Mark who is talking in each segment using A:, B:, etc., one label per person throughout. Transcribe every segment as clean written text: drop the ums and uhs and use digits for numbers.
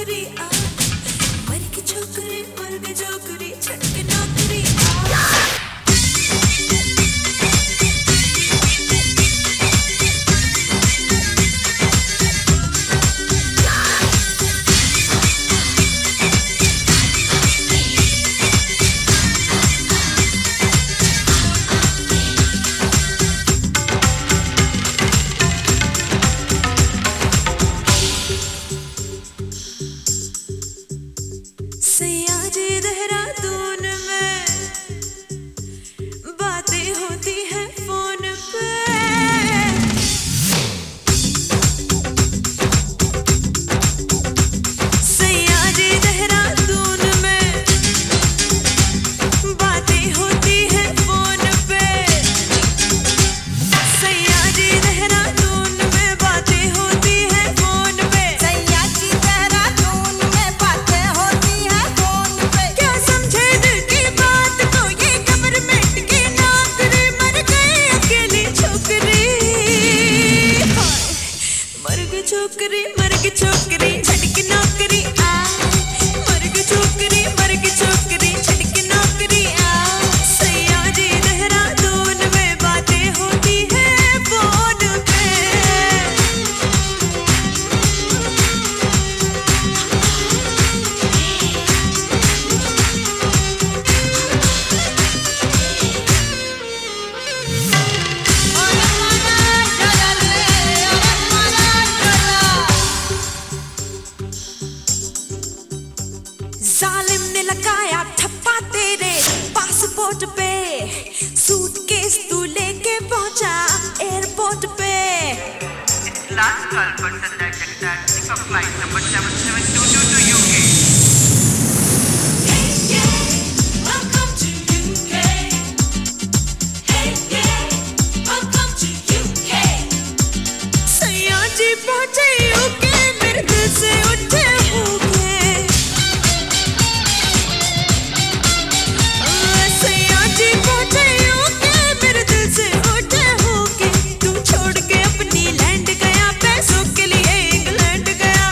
A: नौकरी आ मर के छोकरी मर के छोकरी छटके नौकरी आ सयाजी देहरादून में बातें होती है फोन पे सयाजी देहरादून में बातें होती है फोन पे सयाजी देहरादून में बातें होती है फोन पे
B: सयाजी देहरादून में बातें होती है फोन पे
A: क्या समझे दिल की बात को ये गवर्नमेंट की नौकरी मर गई अकेली छोकरी हाय मर गई छोकरी छटकी नौकरी आ मर गई छोकरी छटकी नौकरी आ सयाजी देहरादून में बातें होती है फोन पे जालिम ने लगाया ठप्पा तेरे पासपोर्ट पे सूटकेस तू लेके पहुंचा एयरपोर्ट पे
C: Last call for Sandar Jagtar, pick up flight number 77222 to UK.
A: Hey yeah, welcome to UK. Hey yeah, welcome to UK. Sayaji पहुंचे UK मेरे दिल से उठे होके सयाजी पहुंचे UK मेरे दिल से उठे होके तू छोड़ के अपनी लैंड गया पैसों के लिए इंग्लैंड गया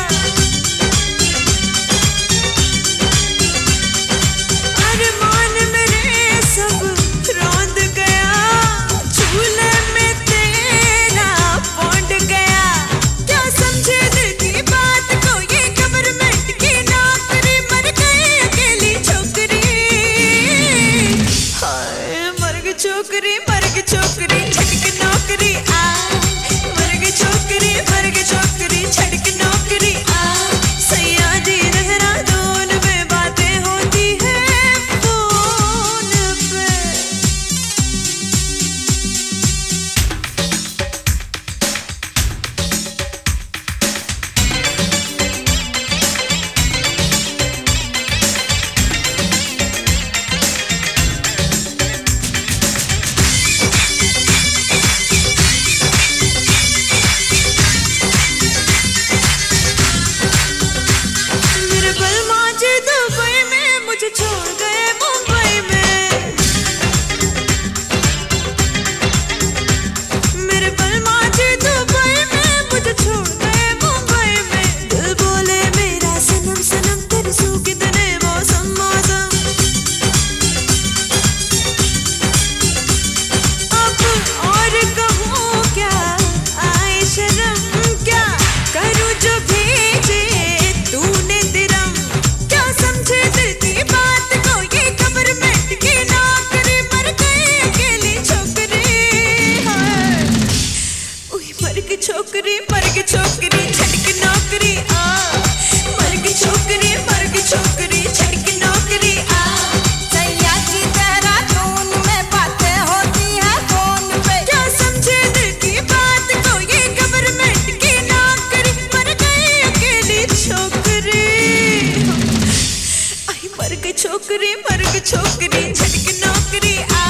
A: अरमान मेरे सब रौंद गया झूले में तेरा पौंड गया क्या समझे दिल की बात को ये गवर्नमेंट की नौकरी मर गई अकेली छोकरी हाय मर गई छोकरी छटके नौकरी आ मर गई छोकरी छटके नौकरी आ सयाजी देहरादून में बातें होती है फोन पे मेरे बलमा जी दुबई में मुझे छोड़ गए मुंबई में मेरे बलमा जी दुबई में मुझे छोड़ गए मुंबई में दिल बोले मेरा सनम सनम तेरे सू कितने मौसम मौसम अब और कहूँ क्या आए शर्म क्या करूँ जो भेजे तूने दिरम क्या समझे दिल की बात को ये गवर्नमेंट की नौकरी मर गई अकेली छोकरी हाय उई मर गई छोकरी छटके नौकरी आ मर गई छोकरी छटके नौकरी आ
B: सयाजी देहरादून में बातें होती है फोन पे
A: क्या समझे दिल की बात को ये गवर्नमेंट की नौकरी मर गई अकेली छोकरी आई मर गई छोकरी छटके नौकरी आ